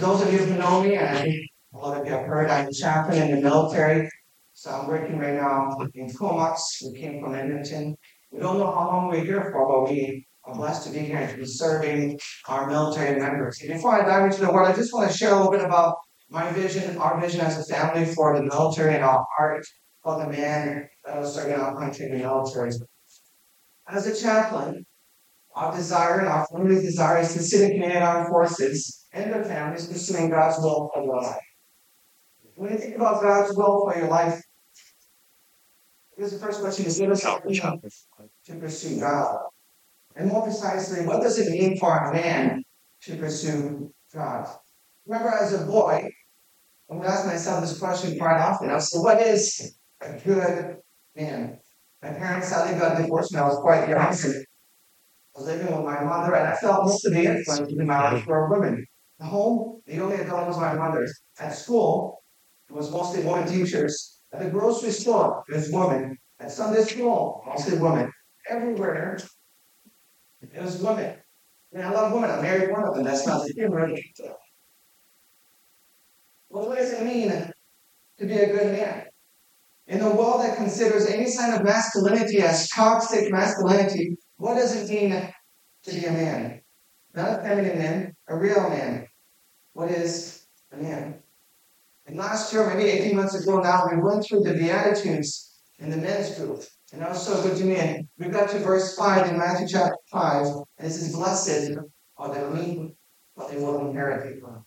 those of you who know me, and I think a lot of you have heard, I'm a chaplain in the military. So I'm working right now in Comox. We came from Edmonton. We don't know how long we're here for, but we are blessed to be here and to be serving our military members. And before I dive into the word, I just want to share a little bit about my vision, our vision as a family for the military and our heart for the man that was serving our country in the military. As a chaplain, our desire and our family's desire is to see the Canadian Armed Forces and their families pursuing God's will for your life. When you think about God's will for your life, here's the first question: is it a to pursue God? And more precisely, what does it mean for a man to pursue God? Remember, as a boy, I would ask myself this question quite often. I said, what is a good man? My parents sadly got divorced when I was quite young. I was living with my mother, and I felt most of the influence in the marriage were women. At home, the only adult was my mother. At school, it was mostly women teachers. At the grocery store, it was women. At Sunday school, mostly women. Everywhere, it was women. I mean, I love women. I married one of them. That's not the humor. Well, what does it mean to be a good man? In a world that considers any sign of masculinity as toxic masculinity, what does it mean to be a man? Not a feminine man, a real man. What is a man? And last year, maybe 18 months ago now, we went through the Beatitudes in the men's group. And that was so good to me. And we got to verse 5 in Matthew chapter 5. And it says, blessed are the meek, for they will inherit the earth.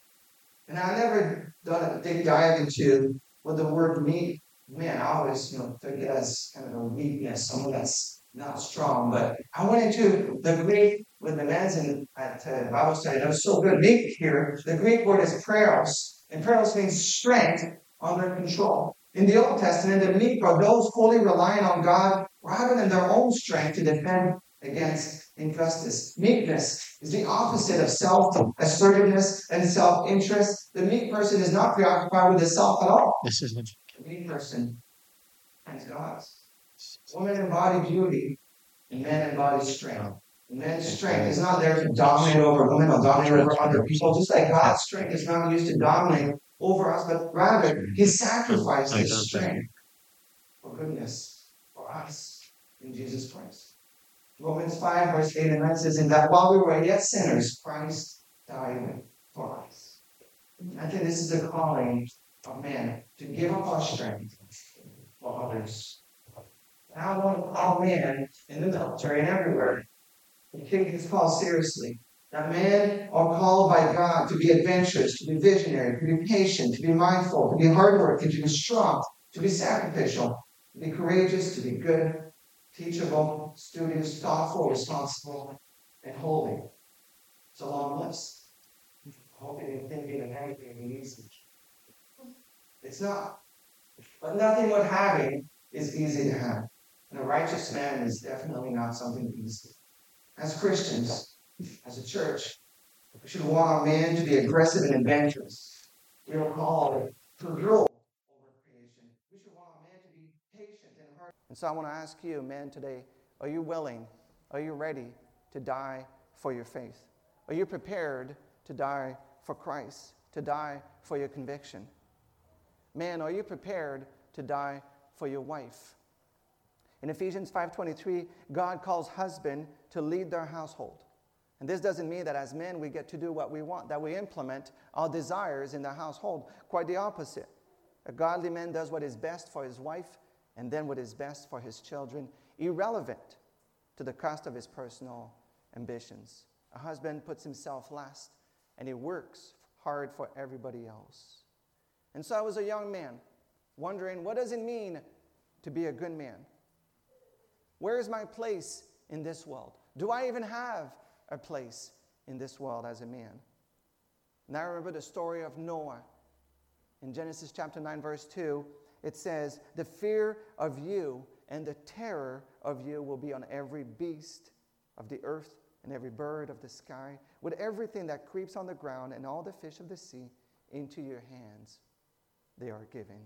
And I never done a big dive into what the word meek meant. I always, took it as kind of a weakness, someone that's not strong. But I went into the Greek with the men's at Bible study. That was so good. Meek here, the Greek word is praeros. And praeros means strength under control. In the Old Testament, the meek are those fully relying on God rather than their own strength to defend against injustice. Meekness is the opposite of self-assertiveness and self-interest. The meek person is not preoccupied with himself at all. The meek person has God's. Women embody beauty, and men embody strength. Men's strength is not there to dominate over women or dominate over other people, just like God's strength is not used to dominate over us, but rather He sacrificed His strength for goodness for us in Jesus Christ. Romans 5, verse 8 and 9 says, in that while we were yet sinners, Christ died for us. I think this is the calling of man, to give up our strength for others. And I want to call man in the military and everywhere to take this call seriously. That men are called by God to be adventurous, to be visionary, to be patient, to be mindful, to be hardworking, to be strong, to be sacrificial, to be courageous, to be good, teachable, studious, thoughtful, responsible, and holy. It's a long list. I hope you didn't think it anything easy. It's not. But nothing worth having is easy to have. And a righteous man is definitely not something easy. As Christians, as a church, we should want our men to be aggressive and adventurous. We are called to rule over creation. We should want our men to be patient and hard. And so I want to ask you, men, today, are you willing, are you ready to die for your faith? Are you prepared to die for Christ, to die for your conviction? Man, are you prepared to die for your wife? In Ephesians 5:23, God calls husband to lead their household. And this doesn't mean that as men we get to do what we want, that we implement our desires in the household. Quite the opposite. A godly man does what is best for his wife and then what is best for his children, irrelevant to the cost of his personal ambitions. A husband puts himself last and he works hard for everybody else. And so I was a young man wondering, what does it mean to be a good man? Where is my place in this world? Do I even have a place in this world as a man? And I remember the story of Noah. In Genesis chapter 9, verse 2, it says, the fear of you and the terror of you will be on every beast of the earth and every bird of the sky, with everything that creeps on the ground and all the fish of the sea. Into your hands they are given.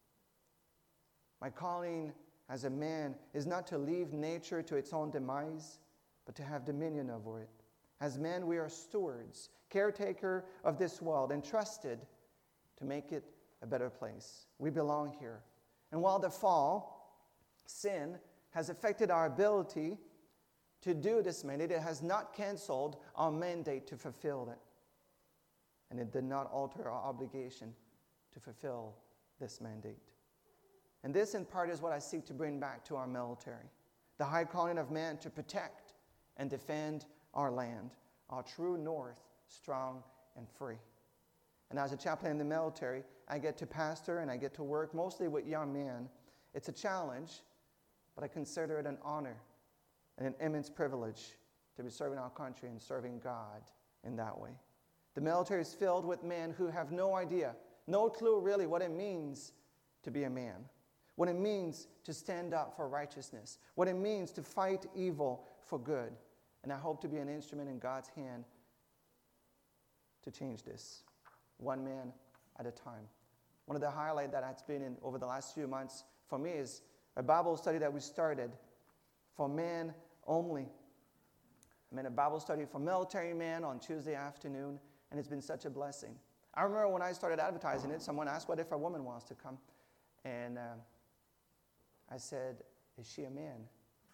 My calling as a man is not to leave nature to its own demise, but to have dominion over it. As men, we are stewards, caretaker of this world, entrusted to make it a better place. We belong here. And while the fall, sin, has affected our ability to do this mandate, it has not canceled our mandate to fulfill it. And it did not alter our obligation to fulfill this mandate. And this, in part, is what I seek to bring back to our military. The high calling of man to protect and defend our land, our true north, strong and free. And as a chaplain in the military, I get to pastor and I get to work mostly with young men. It's a challenge, but I consider it an honor and an immense privilege to be serving our country and serving God in that way. The military is filled with men who have no idea, no clue really what it means to be a man, what it means to stand up for righteousness, what it means to fight evil for good. And I hope to be an instrument in God's hand to change this, one man at a time. One of the highlights that has been in over the last few months for me is a Bible study that we started for men only. A Bible study for military men on Tuesday afternoon, and it's been such a blessing. I remember when I started advertising it, someone asked, what if a woman wants to come? And I said, is she a man?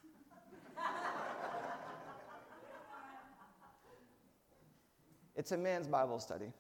It's a man's Bible study.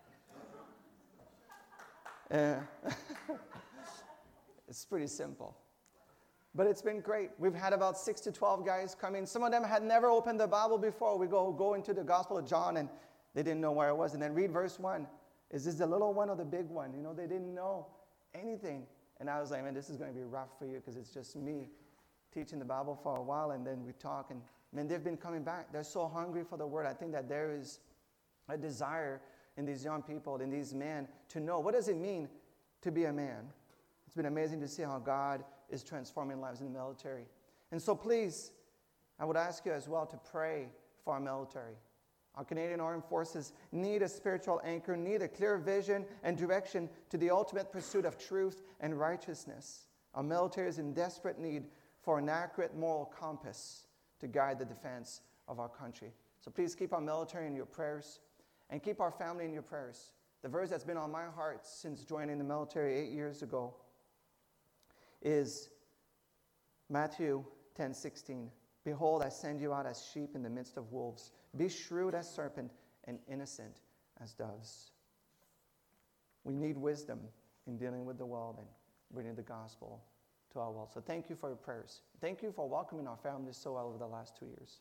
It's pretty simple. But it's been great. We've had about 6 to 12 guys come in. Some of them had never opened the Bible before. We go into the Gospel of John, and they didn't know where it was. And then read verse 1. Is this the little one or the big one? You know, they didn't know anything. And I was like, man, this is going to be rough for you because it's just me teaching the Bible for a while, and then we talk. And man, they've been coming back. They're so hungry for the Word. I think that there is a desire in these young people, in these men, to know what does it mean to be a man. It's been amazing to see how God is transforming lives in the military. And so please, I would ask you as well to pray for our military. Our Canadian Armed Forces need a spiritual anchor, need a clear vision and direction to the ultimate pursuit of truth and righteousness. Our military is in desperate need for an accurate moral compass to guide the defense of our country. So please keep our military in your prayers and keep our family in your prayers. The verse that's been on my heart since joining the military 8 years ago is Matthew 10:16. Behold, I send you out as sheep in the midst of wolves. Be shrewd as serpent and innocent as doves. We need wisdom in dealing with the world and bringing the gospel to our world. So thank you for your prayers. Thank you for welcoming our families so well over the last 2 years.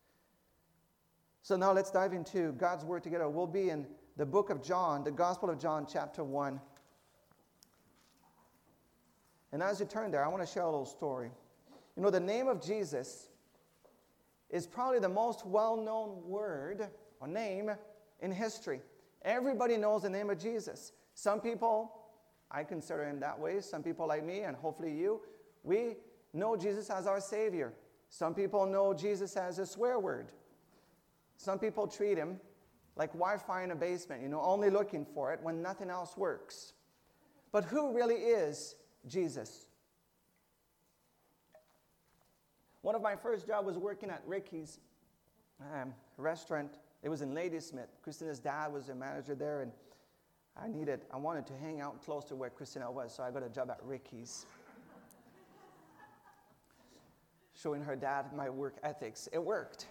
So now let's dive into God's Word together. We'll be in the book of John, the Gospel of John, chapter 1. And as you turn there, I want to share a little story. You know, the name of Jesus is probably the most well-known word or name in history. Everybody knows the name of Jesus. Some people, I consider him that way. Some people like me, and hopefully you, we know Jesus as our Savior. Some people know Jesus as a swear word. Some people treat him like Wi-Fi in a basement, you know, only looking for it when nothing else works. But who really is Jesus? One of my first jobs was working at Ricky's restaurant. It was in Ladysmith. Christina's dad was the manager there, and I wanted to hang out close to where Christina was, so I got a job at Ricky's. Showing her dad my work ethics. It worked.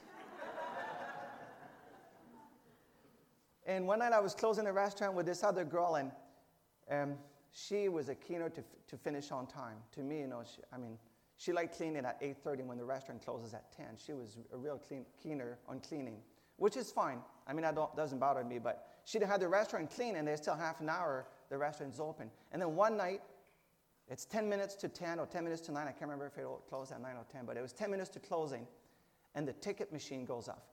And one night I was closing the restaurant with this other girl, and she was a keener to finish on time. To me, you know, she liked cleaning at 8:30 when the restaurant closes at 10. She was a real keener on cleaning, which is fine. I mean, doesn't bother me, but she'd had the restaurant clean, and there's still half an hour the restaurant's open. And then one night, it's 10 minutes to 10 or 10 minutes to 9. I can't remember if it closed at 9 or 10, but it was 10 minutes to closing, and the ticket machine goes off.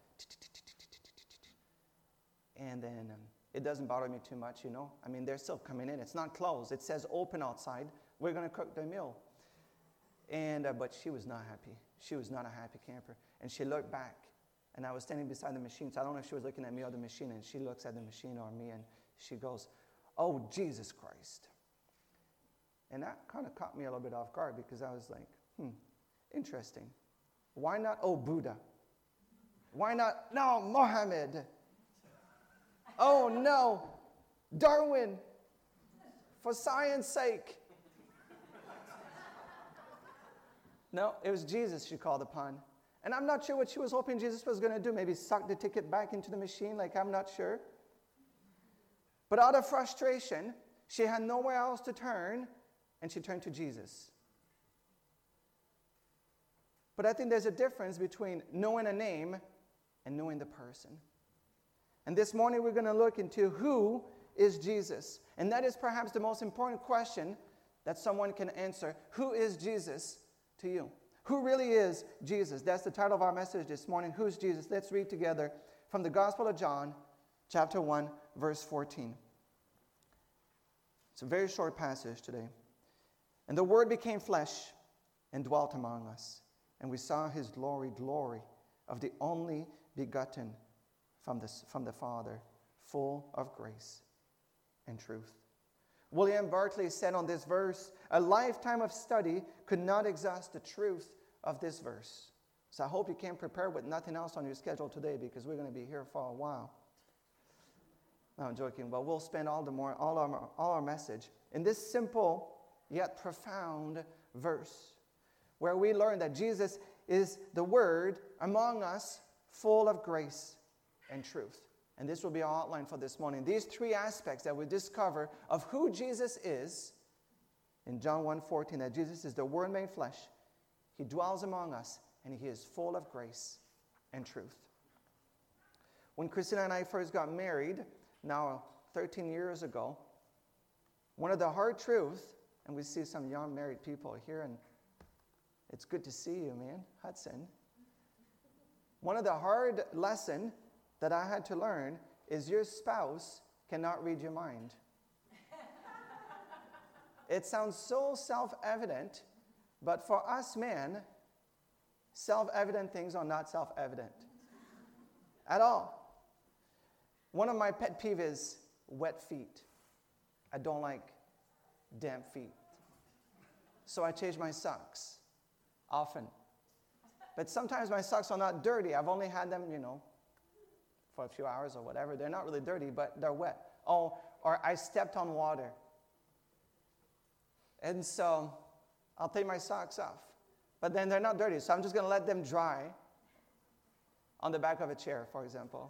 And then it doesn't bother me too much, you know. I mean, they're still coming in. It's not closed. It says open outside. We're going to cook the meal. And but she was not happy. She was not a happy camper. And she looked back, and I was standing beside the machine. So I don't know if she was looking at me or the machine. And she looks at the machine or me, and she goes, "Oh, Jesus Christ." And that kind of caught me a little bit off guard because I was like, interesting. Why not, "Oh, Buddha"? Why not, no, Mohammed? Oh, no, Darwin, for science sake. No, it was Jesus she called upon. And I'm not sure what she was hoping Jesus was going to do. Maybe suck the ticket back into the machine, like I'm not sure. But out of frustration, she had nowhere else to turn, and she turned to Jesus. But I think there's a difference between knowing a name and knowing the person. And this morning we're going to look into who is Jesus. And that is perhaps the most important question that someone can answer. Who is Jesus to you? Who really is Jesus? That's the title of our message this morning. Who is Jesus? Let's read together from the Gospel of John, chapter 1, verse 14. It's a very short passage today. And the Word became flesh and dwelt among us. And we saw His glory of the only begotten from the Father, full of grace and truth. William Barclay said on this verse, a lifetime of study could not exhaust the truth of this verse. So I hope you can prepare with nothing else on your schedule today, because we're going to be here for a while. No, I'm joking, but we'll spend all our message in this simple yet profound verse, where we learn that Jesus is the Word among us, full of grace and truth. And this will be our outline for this morning. These three aspects that we discover of who Jesus is in John 1:14, that Jesus is the Word made flesh. He dwells among us, and He is full of grace and truth. When Christina and I first got married, now 13 years ago, one of the hard truths, and we see some young married people here, and it's good to see you, man, Hudson. One of the hard lessons that I had to learn is your spouse cannot read your mind. It sounds so self-evident, but for us men, self-evident things are not self-evident at all. One of my pet peeves is wet feet. I don't like damp feet. So I change my socks often. But sometimes my socks are not dirty. I've only had them, for a few hours or whatever. They're not really dirty, but they're wet. Oh, or I stepped on water. And so I'll take my socks off. But then they're not dirty, so I'm just going to let them dry on the back of a chair, for example.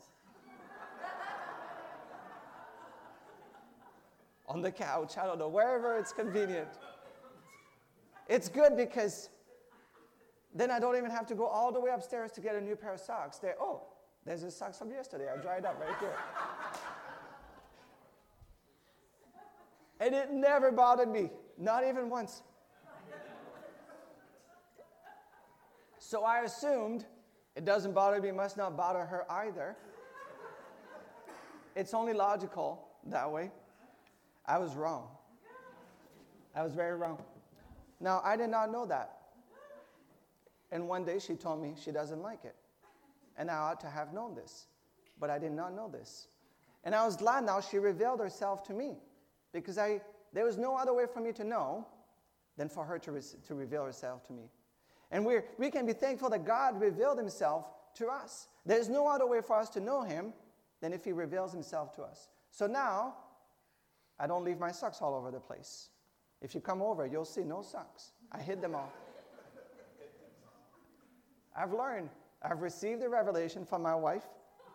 On the couch, I don't know, wherever it's convenient. It's good because then I don't even have to go all the way upstairs to get a new pair of socks. There's the socks from yesterday. I dried up right here. And it never bothered me, not even once. So I assumed it doesn't bother me, must not bother her either. It's only logical that way. I was wrong. I was very wrong. Now, I did not know that. And one day she told me she doesn't like it. And I ought to have known this. But I did not know this. And I was glad now she revealed herself to me. Because there was no other way for me to know than for her to reveal herself to me. And we can be thankful that God revealed Himself to us. There's no other way for us to know Him than if He reveals Himself to us. So now, I don't leave my socks all over the place. If you come over, you'll see no socks. I hid them all. I've learned. I've received the revelation from my wife.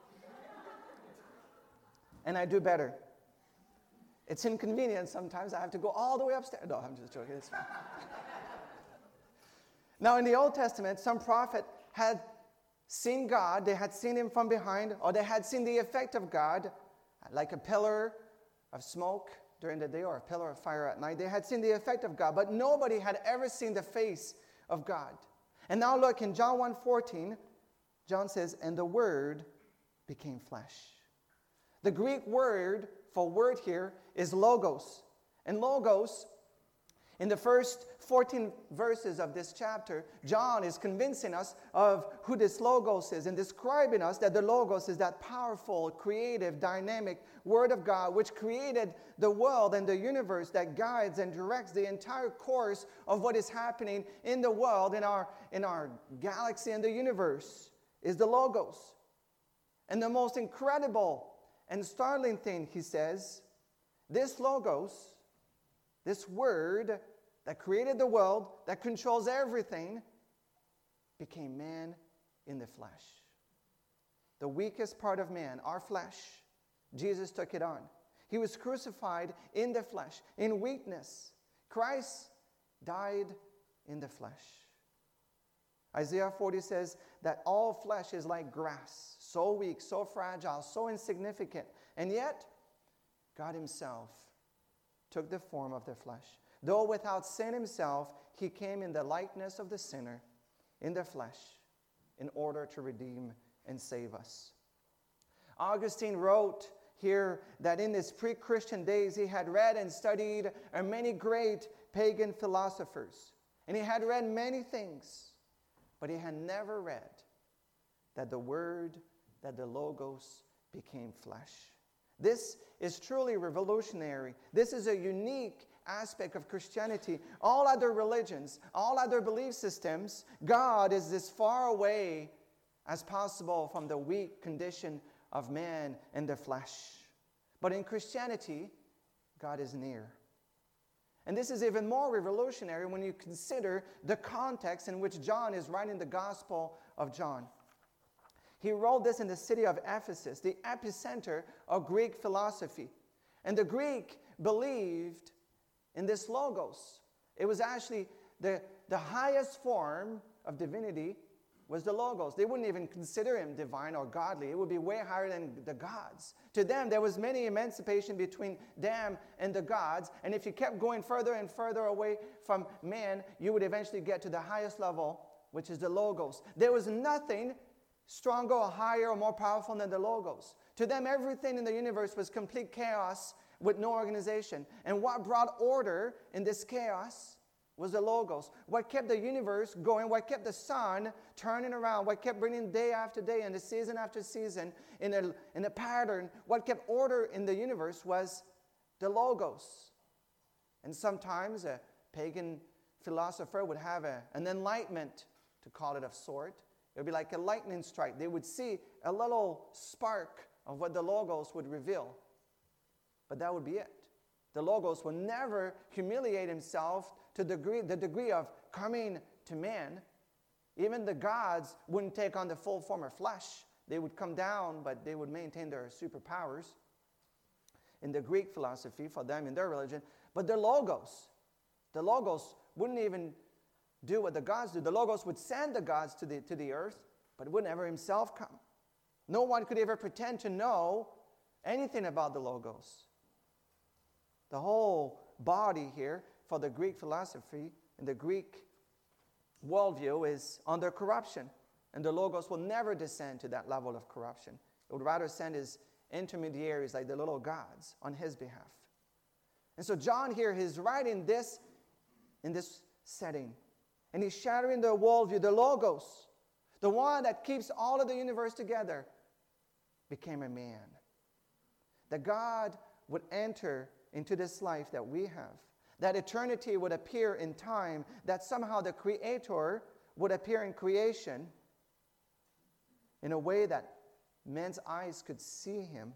And I do better. It's inconvenient sometimes. I have to go all the way upstairs. No, I'm just joking. It's fine. Now, in the Old Testament, some prophet had seen God. They had seen Him from behind, or they had seen the effect of God, like a pillar of smoke during the day or a pillar of fire at night. They had seen the effect of God, but nobody had ever seen the face of God. And now look, in John 1:14, John says, and the Word became flesh. The Greek word for word here is logos. And logos, in the first 14 verses of this chapter, John is convincing us of who this logos is and describing us that the logos is that powerful, creative, dynamic Word of God which created the world and the universe, that guides and directs the entire course of what is happening in the world, in our galaxy and the universe, is the logos. And the most incredible and startling thing, he says, this Logos, this Word that created the world, that controls everything, became man in the flesh. The weakest part of man, our flesh, Jesus took it on. He was crucified in the flesh, in weakness. Christ died in the flesh. Isaiah 40 says that all flesh is like grass, so weak, so fragile, so insignificant. And yet, God himself took the form of the flesh. Though without sin himself, he came in the likeness of the sinner, in the flesh, in order to redeem and save us. Augustine wrote here that in his pre-Christian days he had read and studied many great pagan philosophers. And he had read many things, but he had never read that the Word, that the Logos became flesh. This is truly revolutionary. This is a unique aspect of Christianity. All other religions, all other belief systems, God is as far away as possible from the weak condition of man in the flesh. But in Christianity, God is near. And this is even more revolutionary when you consider the context in which John is writing the Gospel of John. He wrote this in the city of Ephesus, the epicenter of Greek philosophy. And the Greek believed in this Logos. It was actually the highest form of divinity was the Logos. They wouldn't even consider him divine or godly. It would be way higher than the gods. To them, there was many emancipation between them and the gods. And if you kept going further and further away from man, you would eventually get to the highest level, which is the Logos. There was nothing stronger or higher or more powerful than the Logos. To them, everything in the universe was complete chaos with no organization. And what brought order in this chaos was the Logos. What kept the universe going, what kept the sun turning around, what kept bringing day after day and the season after season in a pattern, what kept order in the universe was the Logos. And sometimes a pagan philosopher would have an enlightenment, to call it of sort. It would be like a lightning strike. They would see a little spark of what the Logos would reveal. But that would be it. The Logos would never humiliate himself to the degree of coming to man. Even the gods wouldn't take on the full form of flesh. They would come down, but they would maintain their superpowers in the Greek philosophy for them, in their religion. But the Logos wouldn't even do what the gods do. The Logos would send the gods to the earth, but would never himself come. No one could ever pretend to know anything about the Logos. The whole body here for the Greek philosophy and the Greek worldview is under corruption. And the Logos will never descend to that level of corruption. It would rather send his intermediaries like the little gods on his behalf. And so John here is writing this in this setting. And he's shattering the worldview, the Logos, the one that keeps all of the universe together, became a man. That God would enter into this life that we have. That eternity would appear in time. That somehow the Creator would appear in creation in a way that men's eyes could see him.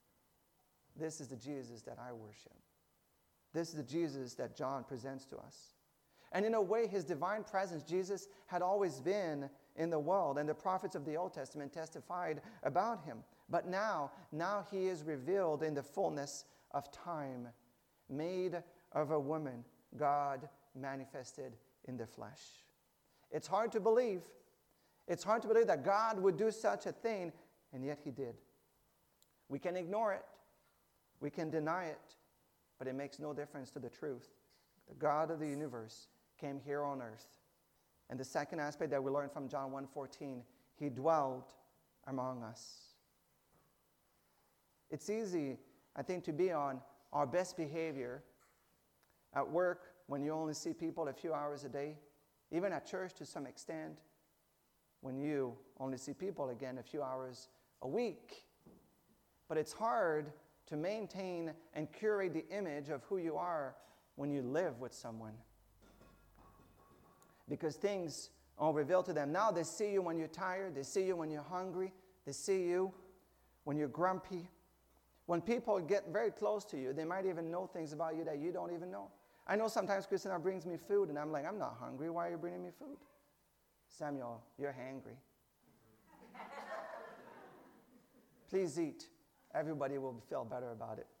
This is the Jesus that I worship. This is the Jesus that John presents to us. And in a way, his divine presence, Jesus, had always been in the world. And the prophets of the Old Testament testified about him. But now he is revealed in the fullness of time, made of a woman, God manifested in the flesh. It's hard to believe. It's hard to believe that God would do such a thing, and yet he did. We can ignore it. We can deny it, but it makes no difference to the truth. The God of the universe came here on earth. And the second aspect that we learn from John 1:14, he dwelled among us. It's easy, I think, to be on our best behavior at work when you only see people a few hours a day, even at church to some extent, when you only see people again a few hours a week. But it's hard to maintain and curate the image of who you are when you live with someone. Because things are revealed to them. Now they see you when you're tired. They see you when you're hungry. They see you when you're grumpy. When people get very close to you, they might even know things about you that you don't even know. I know sometimes Christina brings me food, and I'm like, I'm not hungry. Why are you bringing me food? Samuel, you're hangry. Please eat. Everybody will feel better about it.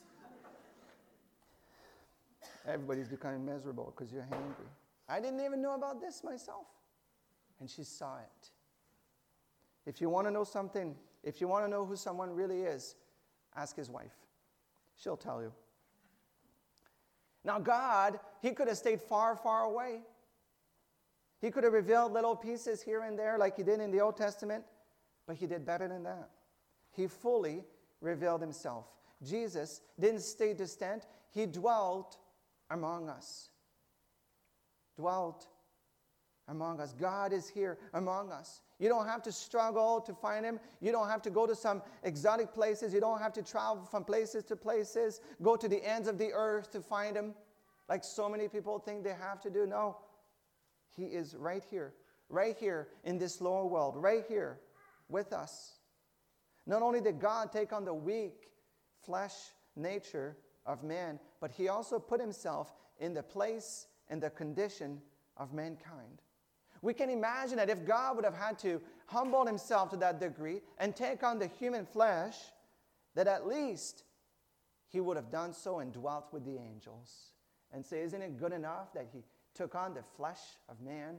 Everybody's becoming miserable because you're hangry. I didn't even know about this myself. And she saw it. If you want to know something, if you want to know who someone really is, ask his wife. She'll tell you. Now God, He could have stayed far, far away. He could have revealed little pieces here and there like He did in the Old Testament, but He did better than that. He fully revealed Himself. Jesus didn't stay distant. He dwelt among us. Dwelt among us. God is here among us. You don't have to struggle to find Him. You don't have to go to some exotic places. You don't have to travel from places to places, go to the ends of the earth to find Him, like so many people think they have to do. No. He is right here in this lower world, right here with us. Not only did God take on the weak flesh nature of man, but He also put Himself in the place and the condition of mankind. We can imagine that if God would have had to humble Himself to that degree and take on the human flesh, that at least He would have done so and dwelt with the angels. And say, isn't it good enough that He took on the flesh of man?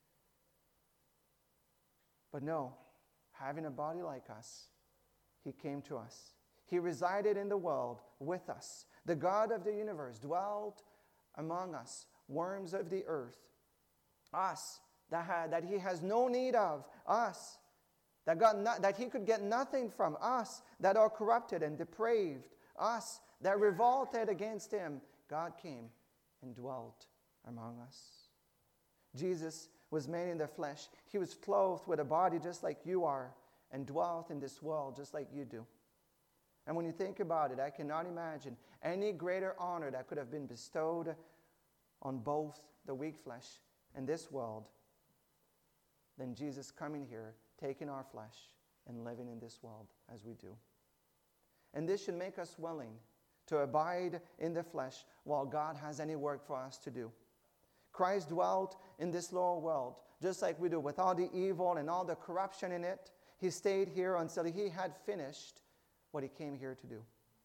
But no, having a body like us, He came to us. He resided in the world with us. The God of the universe dwelt among us, worms of the earth. Us, that He has no need of. Us, that He could get nothing from. Us, that are corrupted and depraved. Us, that revolted against Him. God came and dwelt among us. Jesus was made in the flesh. He was clothed with a body just like you are and dwelt in this world just like you do. And when you think about it, I cannot imagine any greater honor that could have been bestowed on both the weak flesh and this world than Jesus coming here, taking our flesh and living in this world as we do. And this should make us willing to abide in the flesh while God has any work for us to do. Christ dwelt in this lower world, just like we do, with all the evil and all the corruption in it. He stayed here until He had finished what He came here to do.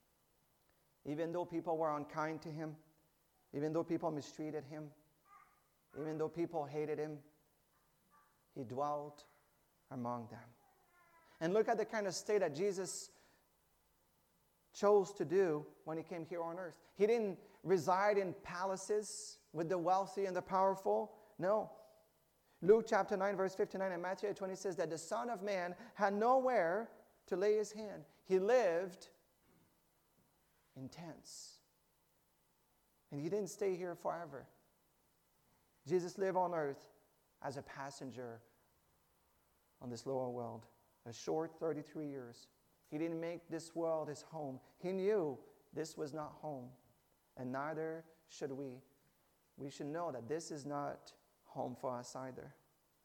Even though people were unkind to Him, even though people mistreated Him, even though people hated Him, He dwelt among them. And look at the kind of state that Jesus chose to do when He came here on earth. He didn't reside in palaces with the wealthy and the powerful. No. Luke chapter 9, verse 59 and Matthew 8:20 says that the Son of Man had nowhere to lay His hand. He lived in tents. And He didn't stay here forever. Jesus lived on earth as a passenger on this lower world. A short 33 years. He didn't make this world His home. He knew this was not home. And neither should we. We should know that this is not home for us either.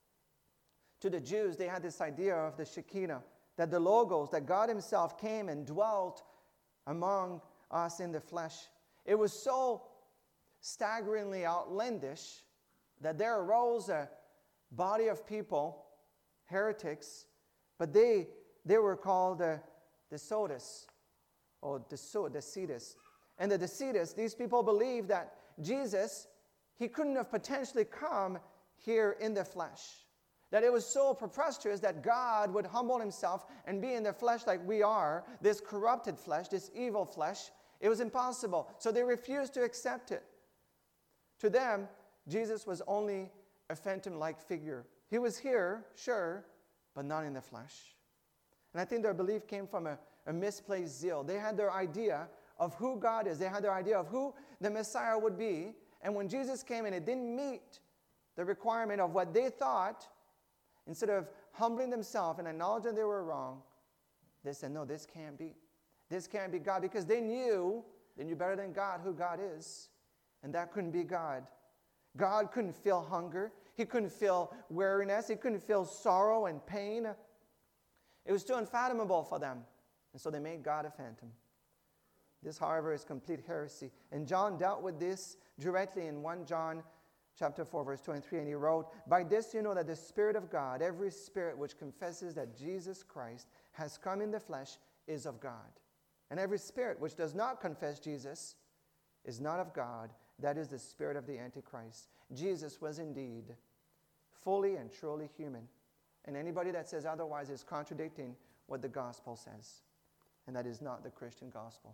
To the Jews, they had this idea of the Shekinah, that the Logos, that God Himself came and dwelt among us in the flesh. It was so staggeringly outlandish that there arose a body of people, heretics, but they were called the Docetus, or Docetus. And the Docetus, these people believed that Jesus, He couldn't have potentially come here in the flesh. That it was so preposterous that God would humble Himself and be in the flesh like we are, this corrupted flesh, this evil flesh. It was impossible. So they refused to accept it. To them, Jesus was only a phantom-like figure. He was here, sure, but not in the flesh. And I think their belief came from a misplaced zeal. They had their idea of who God is. They had their idea of who the Messiah would be. And when Jesus came and it didn't meet the requirement of what they thought, instead of humbling themselves and acknowledging they were wrong, they said, no, this can't be. This can't be God. Because they knew better than God who God is. And that couldn't be God. God couldn't feel hunger. He couldn't feel weariness. He couldn't feel sorrow and pain. It was too unfathomable for them. And so they made God a phantom. This, however, is complete heresy. And John dealt with this directly in 1 John chapter 4, verse 23, and he wrote, "By this you know that the Spirit of God, every spirit which confesses that Jesus Christ has come in the flesh, is of God. And every spirit which does not confess Jesus is not of God. That is the spirit of the Antichrist." Jesus was indeed fully and truly human. And anybody that says otherwise is contradicting what the gospel says. And that is not the Christian gospel.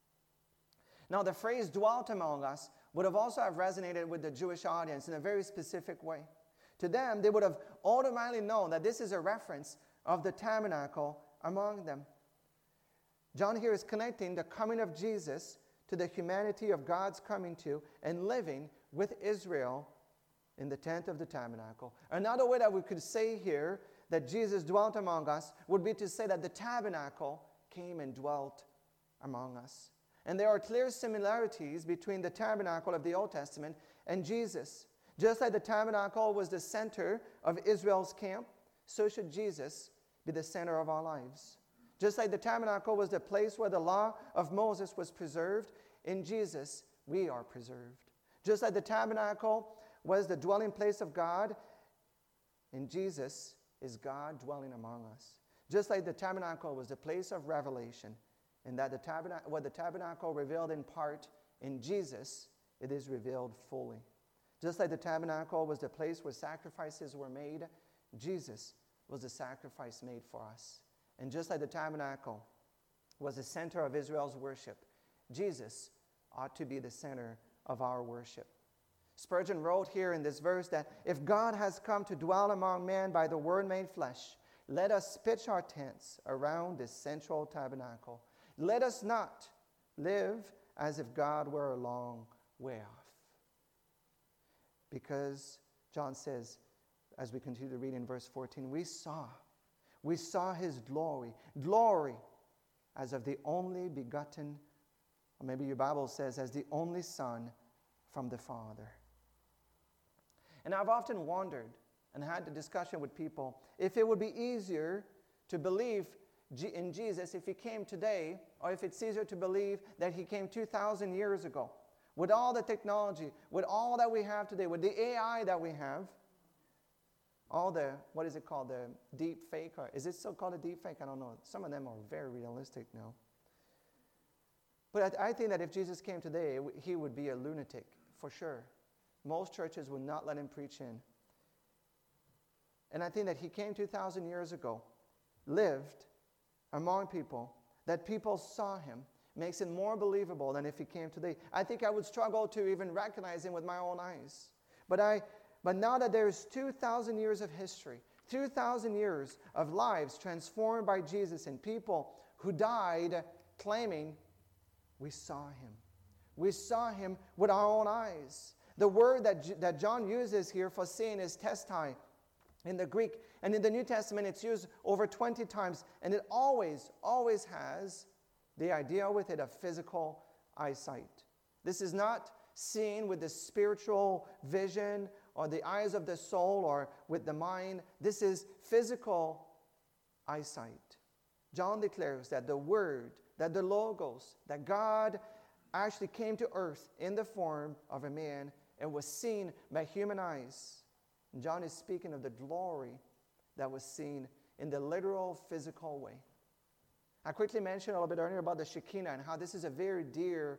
Now, the phrase "dwelt among us" would have also have resonated with the Jewish audience in a very specific way. To them, they would have automatically known that this is a reference of the tabernacle among them. John here is connecting the coming of Jesus to the humanity of God's coming to and living with Israel in the tent of the tabernacle. Another way that we could say here that Jesus dwelt among us would be to say that the tabernacle came and dwelt among us. And there are clear similarities between the tabernacle of the Old Testament and Jesus. Just like the tabernacle was the center of Israel's camp, so should Jesus be the center of our lives. Just like the tabernacle was the place where the law of Moses was preserved, in Jesus we are preserved. Just like the tabernacle was the dwelling place of God, in Jesus is God dwelling among us. Just like the tabernacle was the place of revelation, and that what the tabernacle revealed in part, in Jesus it is revealed fully. Just like the tabernacle was the place where sacrifices were made, Jesus was the sacrifice made for us. And just like the tabernacle was the center of Israel's worship, Jesus ought to be the center of our worship. Spurgeon wrote here in this verse that if God has come to dwell among men by the Word made flesh, let us pitch our tents around this central tabernacle. Let us not live as if God were a long way off. Because John says, as we continue to read in verse 14, we saw his glory as of the only begotten, or maybe your Bible says, as the only Son from the Father. And I've often wondered and had the discussion with people if it would be easier to believe in Jesus if he came today, or if it's easier to believe that he came 2,000 years ago. With all the technology, with all that we have today, with the AI that we have, all the, what is it called, the deep fake, or is it still called a deep fake? I don't know. Some of them are very realistic now. But I think that if Jesus came today, he would be a lunatic, for sure. Most churches would not let him preach in. And I think that he came 2,000 years ago, lived among people, that people saw him, makes it more believable than if he came today. I think I would struggle to even recognize him with my own eyes. But now that there's 2,000 years of history, 2,000 years of lives transformed by Jesus, and people who died claiming, we saw him. We saw him with our own eyes. The word that John uses here for seeing is testai in the Greek. And in the New Testament, it's used over 20 times. And it always has the idea with it of physical eyesight. This is not seen with the spiritual vision or the eyes of the soul or with the mind. This is physical eyesight. John declares that the Word, that the Logos, that God actually came to earth in the form of a man and was seen by human eyes. And John is speaking of the glory that was seen in the literal physical way. I quickly mentioned a little bit earlier about the Shekinah and how this is a very dear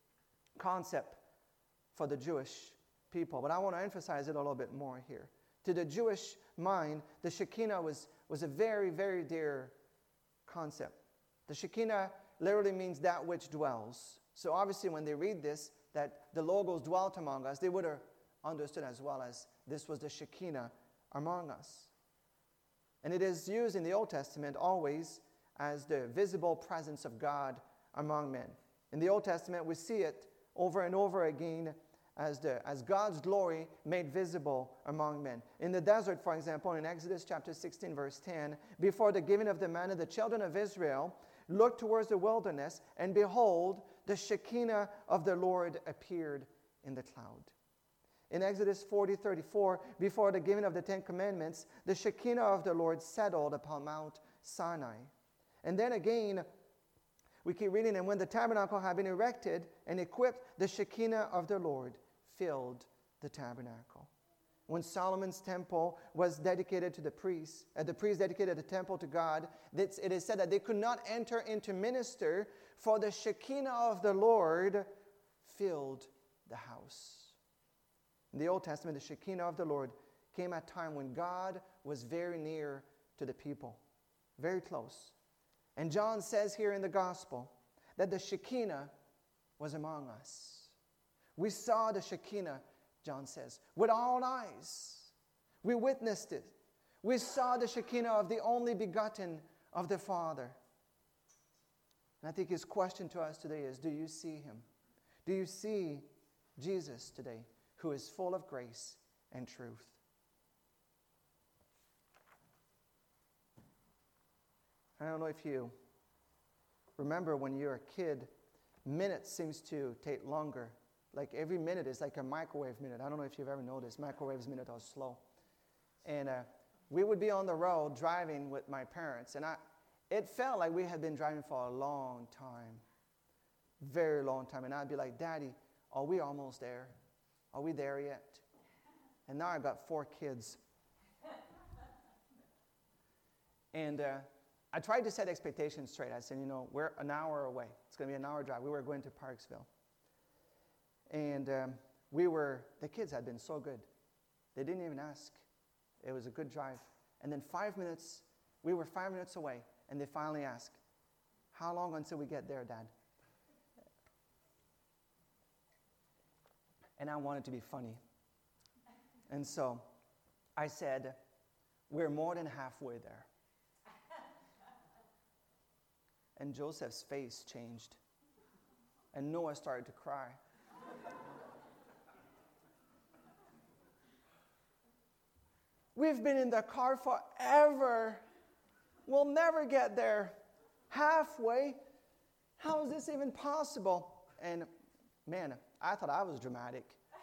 concept for the Jewish people. But I want to emphasize it a little bit more here. To the Jewish mind, the Shekinah was a very, very dear concept. The Shekinah literally means that which dwells. So obviously when they read this, that the Logos dwelt among us, they would have understood as well as this was the Shekinah among us. And it is used in the Old Testament always as the visible presence of God among men. In the Old Testament, we see it over and over again as God's glory made visible among men. In the desert, for example, in Exodus chapter 16, verse 10, before the giving of the manna, the children of Israel looked towards the wilderness, and behold, the Shekinah of the Lord appeared in the cloud. In Exodus 40:34, before the giving of the Ten Commandments, the Shekinah of the Lord settled upon Mount Sinai. And then again, We keep reading, and when the tabernacle had been erected and equipped, the Shekinah of the Lord filled the tabernacle. When Solomon's temple was dedicated to the priests dedicated the temple to God, it is said that they could not enter in to minister, for the Shekinah of the Lord filled the house. In the Old Testament, the Shekinah of the Lord came at a time when God was very near to the people, very close. And John says here in the Gospel that the Shekinah was among us. We saw the Shekinah, John says, with our own eyes. We witnessed it. We saw the Shekinah of the only begotten of the Father. And I think his question to us today is, do you see him? Do you see Jesus today, who is full of grace and truth? I don't know if you remember when you're a kid, minutes seems to take longer. Like every minute is like a microwave minute. I don't know if you've ever noticed, microwaves minute are slow. And we would be on the road driving with my parents, and it felt like we had been driving for a long time, very long time. And I'd be like, Daddy, are we almost there? Are we there yet? And now I've got 4 kids. And I tried to set expectations straight. I said, we're an hour away. It's going to be an hour drive. We were going to Parksville. And the kids had been so good. They didn't even ask. It was a good drive. And then we were 5 minutes away, and they finally asked, how long until we get there, Dad? And I wanted to be funny. And so I said, we're more than halfway there. And Joseph's face changed. And Noah started to cry. We've been in the car forever. We'll never get there. Halfway? How is this even possible? And man, I thought I was dramatic.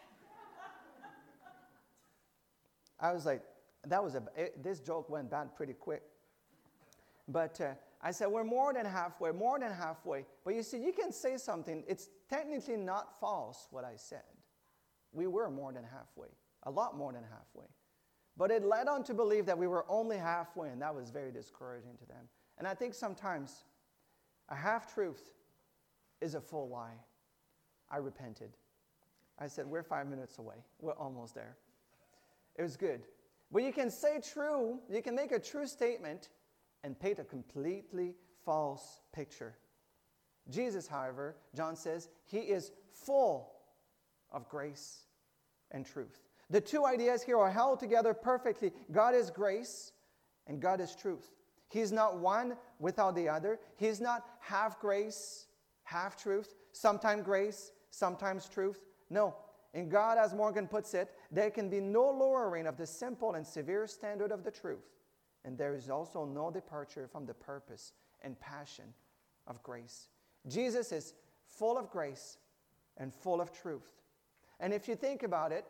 I was like, this joke went bad pretty quick. But I said, we're more than halfway. But you see, you can say something. It's technically not false, what I said. We were more than halfway, a lot more than halfway. But it led on to believe that we were only halfway, and that was very discouraging to them. And I think sometimes a half-truth is a full lie. I repented. I said, we're 5 minutes away. We're almost there. It was good. But you can say true, you can make a true statement and paint a completely false picture. Jesus, however, John says, he is full of grace and truth. The two ideas here are held together perfectly. God is grace and God is truth. He's not one without the other. He's not half grace, half truth, sometimes grace, sometimes truth. No. In God, as Morgan puts it, there can be no lowering of the simple and severe standard of the truth. And there is also no departure from the purpose and passion of grace. Jesus is full of grace and full of truth. And if you think about it,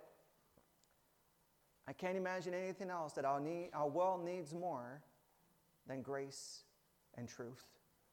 I can't imagine anything else that our world needs more than grace and truth.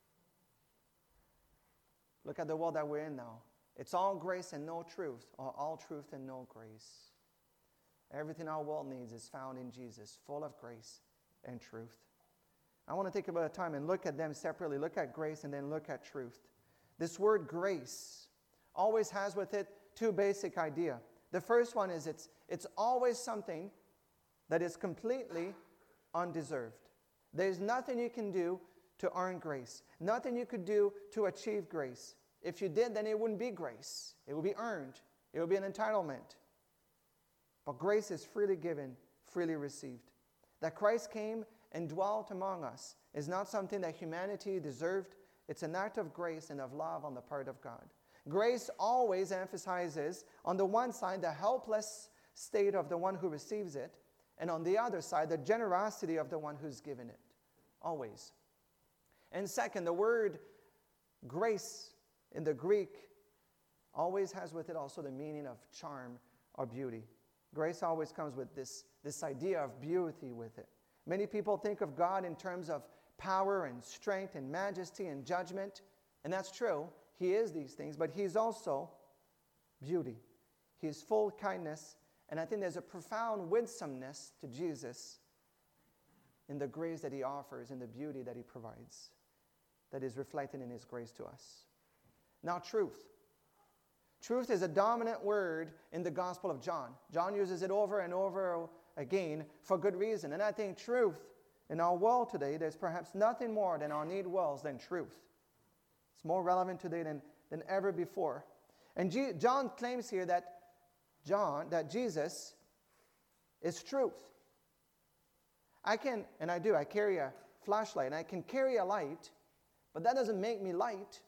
Look at the world that we're in now. It's all grace and no truth, or all truth and no grace. Everything our world needs is found in Jesus, full of grace and truth. I want to take a bit of time and look at them separately. Look at grace and then look at truth. This word grace always has with it two basic ideas. The first one is it's always something that is completely undeserved. There's nothing you can do to earn grace. Nothing you could do to achieve grace. If you did, then it wouldn't be grace. It would be earned. It would be an entitlement. But grace is freely given, freely received. That Christ came and dwelt among us is not something that humanity deserved. It's an act of grace and of love on the part of God. Grace always emphasizes, on the one side, the helpless state of the one who receives it, and on the other side, the generosity of the one who's given it. Always. And second, the word grace in the Greek always has with it also the meaning of charm or beauty. Grace always comes with this idea of beauty with it. Many people think of God in terms of power and strength and majesty and judgment. And that's true. He is these things, but he's also beauty. He is full kindness, and I think there's a profound winsomeness to Jesus in the grace that he offers, in the beauty that he provides, that is reflected in his grace to us. Now, truth. Truth is a dominant word in the Gospel of John. John uses it over and over again for good reason. And I think truth in our world today, there's perhaps nothing more than our need wells than truth. It's more relevant today than ever before. And John claims here that Jesus is truth. I carry a flashlight, and I can carry a light, but that doesn't make me light.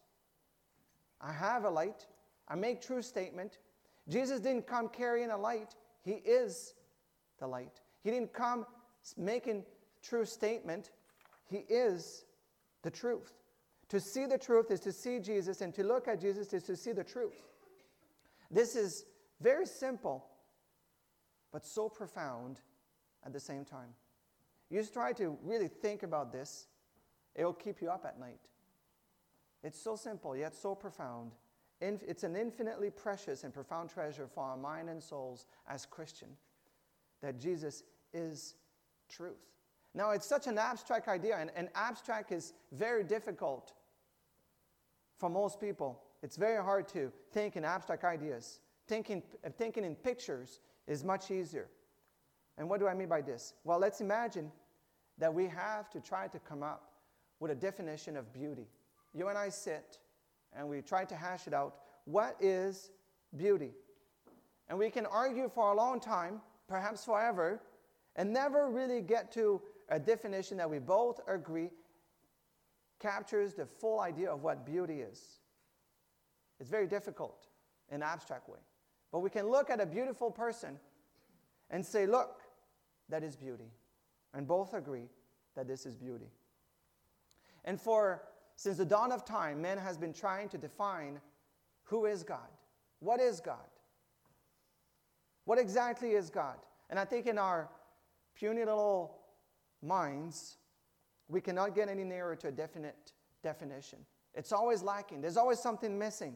I have a light. I make true statement. Jesus didn't come carrying a light. He is the light. He didn't come making true statement. He is the truth. To see the truth is to see Jesus, and to look at Jesus is to see the truth. This is very simple, but so profound at the same time. You just try to really think about this, it will keep you up at night. It's so simple, yet so profound. It's an infinitely precious and profound treasure for our mind and souls as Christian, that Jesus is truth. Now, it's such an abstract idea, and abstract is very difficult for most people. It's very hard to think in abstract ideas. Thinking in pictures is much easier. And what do I mean by this? Well, let's imagine that we have to try to come up with a definition of beauty. You and I sit and we try to hash it out. What is beauty? And we can argue for a long time, perhaps forever, and never really get to a definition that we both agree captures the full idea of what beauty is. It's very difficult in an abstract way. But we can look at a beautiful person and say, look, that is beauty. And both agree that this is beauty. And since the dawn of time, man has been trying to define who is God. What is God? What exactly is God? And I think in our puny little minds, we cannot get any nearer to a definite definition. It's always lacking. There's always something missing.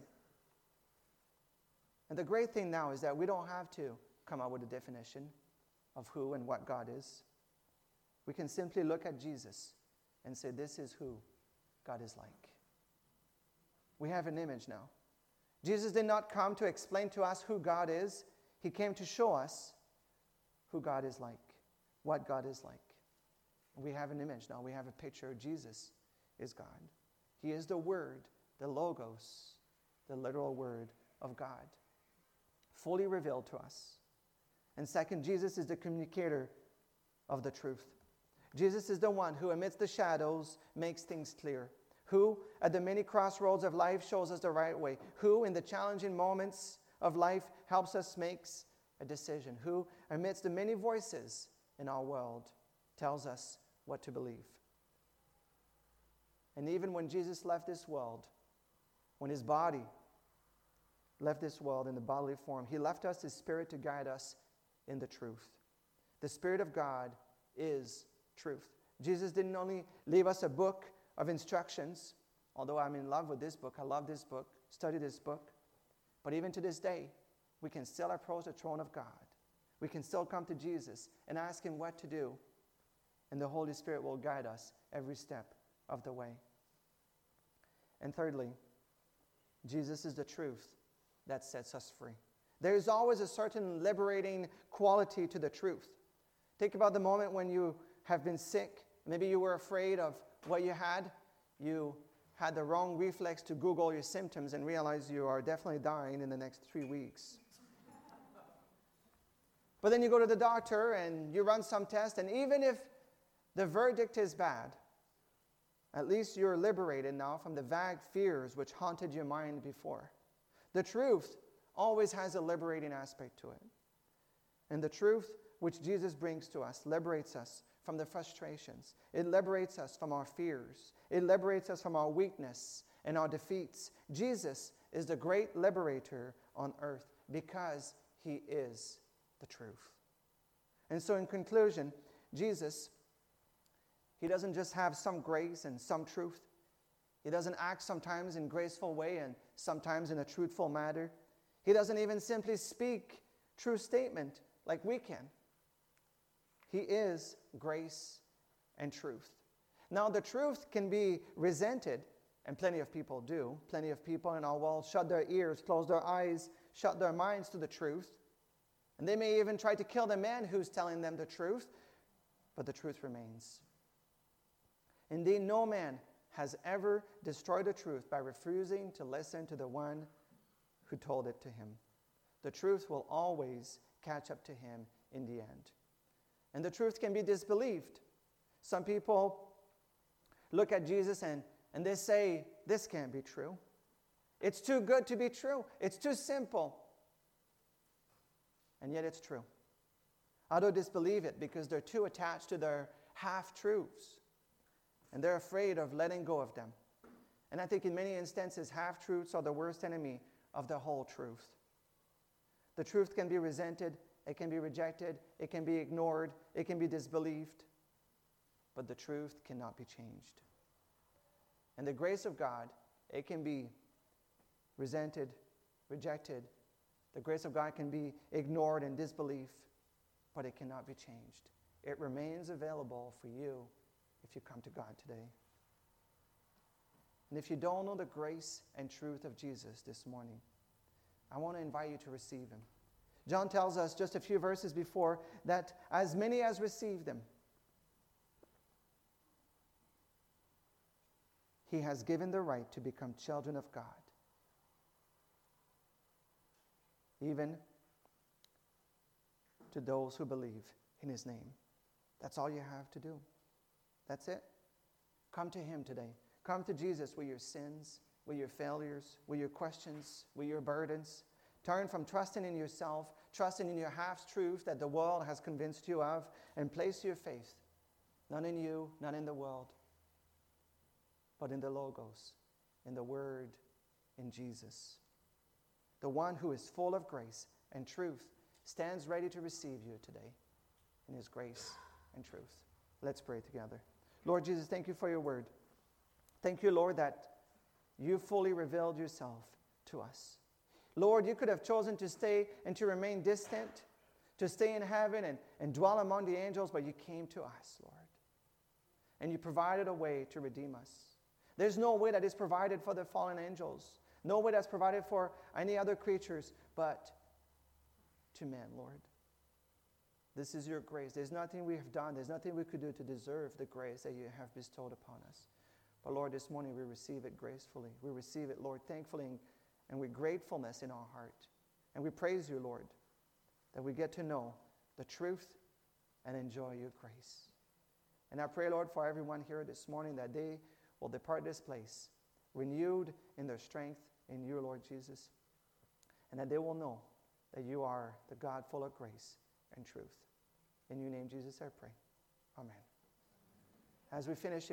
And the great thing now is that we don't have to come up with a definition of who and what God is. We can simply look at Jesus and say, this is who God is like. We have an image now. Jesus did not come to explain to us who God is. He came to show us who God is like, what God is like. We have an image now. We have a picture. Jesus is God. He is the Word, the Logos, the literal Word of God, fully revealed to us. And second, Jesus is the communicator of the truth. Jesus is the one who, amidst the shadows, makes things clear. Who, at the many crossroads of life, shows us the right way. Who, in the challenging moments of life, helps us make a decision. Who, amidst the many voices in our world, tells us what to believe. And even when Jesus left this world, when his body left this world in the bodily form, he left us his Spirit to guide us in the truth. The Spirit of God is truth. Jesus didn't only leave us a book of instructions, although I'm in love with this book. I love this book, study this book. But even to this day, we can still approach the throne of God. We can still come to Jesus and ask him what to do. And the Holy Spirit will guide us every step of the way. And thirdly, Jesus is the truth that sets us free. There is always a certain liberating quality to the truth. Think about the moment when you have been sick. Maybe you were afraid of what you had. You had the wrong reflex to Google your symptoms and realize you are definitely dying in the next 3 weeks. But then you go to the doctor and you run some tests, and even if the verdict is bad, at least you're liberated now from the vague fears which haunted your mind before. The truth always has a liberating aspect to it. And the truth which Jesus brings to us liberates us from the frustrations. It liberates us from our fears. It liberates us from our weakness and our defeats. Jesus is the great liberator on earth because he is the truth. And so in conclusion, Jesus, he doesn't just have some grace and some truth. He doesn't act sometimes in a graceful way and sometimes in a truthful manner. He doesn't even simply speak true statement like we can. He is grace and truth. Now, the truth can be resented, and plenty of people do. Plenty of people in our world shut their ears, close their eyes, shut their minds to the truth. And they may even try to kill the man who's telling them the truth, but the truth remains. Indeed, no man has ever destroyed the truth by refusing to listen to the one who told it to him. The truth will always catch up to him in the end. And the truth can be disbelieved. Some people look at Jesus and they say, this can't be true. It's too good to be true. It's too simple. And yet it's true. Others disbelieve it because they're too attached to their half-truths. And they're afraid of letting go of them. And I think in many instances, half-truths are the worst enemy of the whole truth. The truth can be resented, it can be rejected, it can be ignored, it can be disbelieved. But the truth cannot be changed. And the grace of God, it can be resented, rejected. The grace of God can be ignored and disbelief, but it cannot be changed. It remains available for you if you come to God today. And if you don't know the grace and truth of Jesus this morning, I want to invite you to receive him. John tells us just a few verses before that as many as received him, he has given the right to become children of God, even to those who believe in his name. That's all you have to do. That's it. Come to him today. Come to Jesus with your sins, with your failures, with your questions, with your burdens. Turn from trusting in yourself, trusting in your half-truth that the world has convinced you of, and place your faith, not in you, not in the world, but in the Logos, in the Word, in Jesus. The one who is full of grace and truth stands ready to receive you today in his grace and truth. Let's pray together. Lord Jesus, thank you for your word. Thank you, Lord, that you fully revealed yourself to us. Lord, you could have chosen to stay and to remain distant, to stay in heaven and dwell among the angels, but you came to us, Lord. And you provided a way to redeem us. There's no way that is provided for the fallen angels. No way that's provided for any other creatures, but to men, Lord. This is your grace. There's nothing we have done. There's nothing we could do to deserve the grace that you have bestowed upon us. But Lord, this morning we receive it gracefully. We receive it, Lord, thankfully and with gratefulness in our heart. And we praise you, Lord, that we get to know the truth and enjoy your grace. And I pray, Lord, for everyone here this morning that they will depart this place renewed in their strength in you, Lord Jesus, and that they will know that you are the God full of grace and truth. In your name, Jesus, I pray. Amen. As we finish